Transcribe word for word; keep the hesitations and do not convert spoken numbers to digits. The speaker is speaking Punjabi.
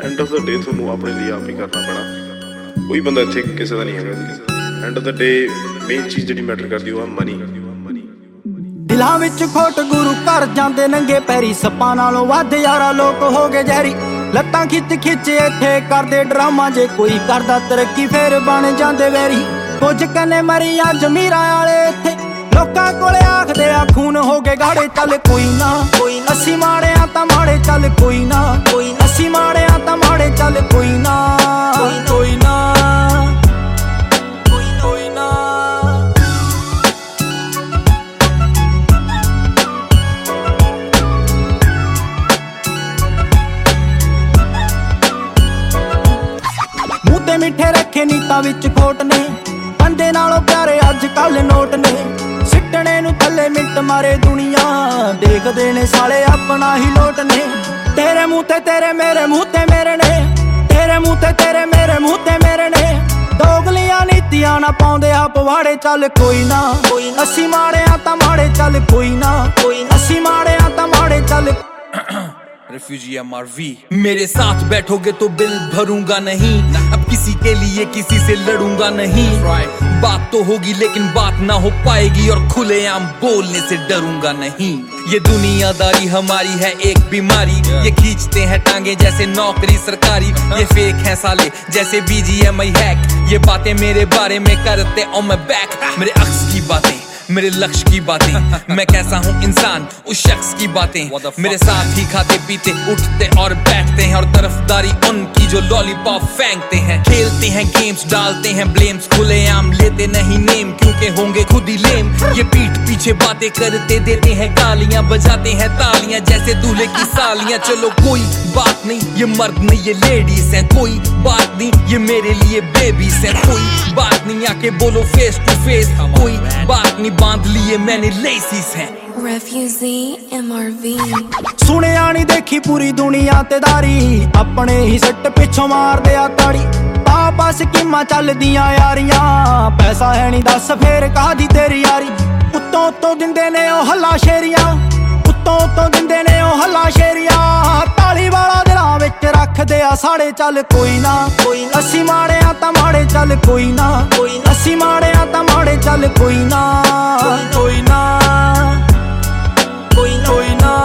ਐਂਡ ਆਫ ਦ ਡੇ ਤੁਹਾਨੂੰ ਆਪਣੇ ਲਈ ਆਪ ਹੀ ਕਰਨਾ ਪੈਣਾ। ਕੋਈ ਬੰਦਾ ਇੱਥੇ ਕਿਸੇ ਦਾ ਨਹੀਂ ਹੈਗਾ। End of the day main ਚੀਜ਼ ਜਿਹੜੀ ਮੈਟਰ ਕਰਦੀ ਉਹ ਆ ਮਨੀ। ਦਿਲਾਂ ਵਿੱਚ ਖੋਟ ਗੁਰੂ ਘਰ ਜਾਂਦੇ ਨੰਗੇ ਪੈਰੀ, ਸੱਪਾਂ ਨਾਲੋਂ ਵੱਧ ਯਾਰਾ ਲੋਕ ਹੋ ਗਏ ਜ਼ਹਿਰੀ। ਲੱਤਾਂ ਖਿੱਚ ਖਿੱਚ ਇੱਥੇ ਕਰਦੇ ਡਰਾਮਾ, ਜੇ ਕੋਈ ਕਰਦਾ ਤਰੱਕੀ ਫੇਰ ਬਣ ਜਾਂਦੇ ਵੈਰੀ। ਕੁਝ ਕਨੇ ਮਰੀਆਂ ਜ਼ਮੀਰਾਂ ਵਾਲੇ ਇੱਥੇ ਲੋਕਾਂ ਕੋਲੇ ਆਖਦੇ ਆ ਖੂਨ ਹੋ ਗਏ ਗਾੜੇ। ਚੱਲ ਕੋਈ ਨਾ ਕੋਈ ਅਸੀਂ ਮਾੜਿਆਂ ਤਾਂ ਮਾੜੇ, ਚੱਲ ਕੋਈ ਨਾ ਕੋਈ ਅਸੀਂ ਮਾੜਿਆਂ ਤਾਂ ਮਾੜੇ, ਚੱਲ ਕੋਈ ਨਾ ਕੋਈ ਨਾ ਕੋਈ ਨਾ। ਮੂੰਹ ਤੇ ਮਿੱਠੇ ਰੱਖੇ ਨੀਤਾਂ ਵਿੱਚ ਖੋਟ ਨੇ, ਬੰਦੇ ਨਾਲੋਂ ਪਿਆਰੇ ਅੱਜ ਕੱਲ ਨੋਟ ਨੇ। ਸਿੱਟਣੇ ਨੂੰ ਥੱਲੇ ਮਿੰਟ ਮਾਰੇ ਦੁਨੀਆ, ਦੇਖਦੇ ਨੇ ਸਾਲੇ ਆਪਣਾ ਹੀ ਲੋਟ ਨੇ। ਤੇਰੇ ਮੂੰਹ ਤੇ ਤੇਰੇ ਮੇਰੇ ਮੂੰਹ ਤੇ ਮੇਰੇ ਨੇ, ਤੇਰੇ ਮੂੰਹ ਤੇ ਤੇਰੇ ਮੇਰੇ ਮੂੰਹ ਤੇ ਮੇਰੇ ਨੇ। ਦੋਗਲੀਆਂ ਨੀਤੀਆਂ ਨਾ ਪਾਉਂਦੇ ਆ ਪਵਾੜੇ, ਚੱਲ ਕੋਈ ਨਾ ਕੋਈ ਅਸੀਂ ਮਾੜਿਆਂ ਤਾਂ ਮਾੜੇ, ਚੱਲ ਕੋਈ ਨਾ ਕੋਈ ਅਸੀਂ ਮਾੜਿਆਂ ਤਾਂ ਮਾੜੇ, ਚੱਲ। Refugee M R V. मेरे साथ बैठोगे तो बिल भरूंगा नहीं, अब किसी के लिए किसी से लड़ूंगा नहीं। बात तो होगी लेकिन बात ना हो पाएगी, और खुलेआम बोलने से डरूंगा नहीं। ये दुनियादारी हमारी है एक बीमारी, ये खींचते हैं टांगे जैसे नौकरी सरकारी। ये फेक है साले जैसे B G M I hack, ये बातें मेरे बारे में करते ऑन माय बैक। मेरे अक्स की बातें, मेरे लक्ष्य की बातें, मैं कैसा हूँ इंसान उस शख्स की बातें। मेरे साथ ही खाते पीते उठते और बैठते हैं, और तरफदारी उनकी जो लॉलीपॉप फेंकते हैं। खेलते हैं गेम्स, डालते हैं ब्लेम्स, खुलेआम लेते नहीं नेम क्योंकि होंगे खुद ही लेम। ये पीठ पीछे बातें करते देते हैं गालियां, बजाते हैं तालियां जैसे दूल्हे की सालियां। चलो कोई बात नहीं, ये मर्द नहीं ये लेडीज हैं, कोई बात नहीं ये मेरे लिए बेबीज हैं। कोई बात नहीं आके बोलो फेस टू फेस, कोई बात नहीं बांध लिए मैंने लेसिस हैं। Refugee M R V। ਸੁਣਿਆ ਨੀ ਦੇਖੀ ਪੂਰੀ ਦੁਨੀਆ ਤੇ ਦਾਰੀ, ਆਪਣੇ ਹੀ ਸੱਟ ਪਿੱਛੋਂ ਮਾਰਦੇ ਆ ਤਾੜੀ। ਪਾਪਾ ਸਕੀਮਾਂ ਚੱਲਦੀਆਂ ਯਾਰੀਆਂ, ਪੈਸਾ ਹੈ ਨੀ ਦੱਸ ਫੇਰ ਕਾਹਦੀ ਤੇਰੀ ਯਾਰੀ। ਉੱਤੋਂ ਉੱਤੋਂ ਦਿੰਦੇ ਨੇ ਉਹ ਹੱਲਾ ਸ਼ੇਰੀਆਂ, ਉੱਤੋਂ ਉੱਤੋਂ ਦਿੰਦੇ ਨੇ ਉਹ ਹੱਲਾ ਸ਼ੇਰੀਆਂ। ਤਾਲੀ ਵਾਲਾ ਦਿਲਾਂ ਵਿੱਚ ਰੱਖਦੇ ਆ ਸਾੜੇ, ਚੱਲ ਕੋਈ ਨਾ ਕੋਈ ਅਸੀਂ ਮਾੜਿਆਂ ਤਾਂ ਮਾੜੇ, ਚੱਲ ਕੋਈ ਨਾ ਕੋਈ ਅਸੀਂ ਮਾੜਿਆਂ ਤਾਂ ਮਾੜੇ, ਚੱਲ ਕੋਈ ਨਾ ਕੋਈ ਨਾ ਕੋਈ ਨਾ ਕੋਈ ਨਾ।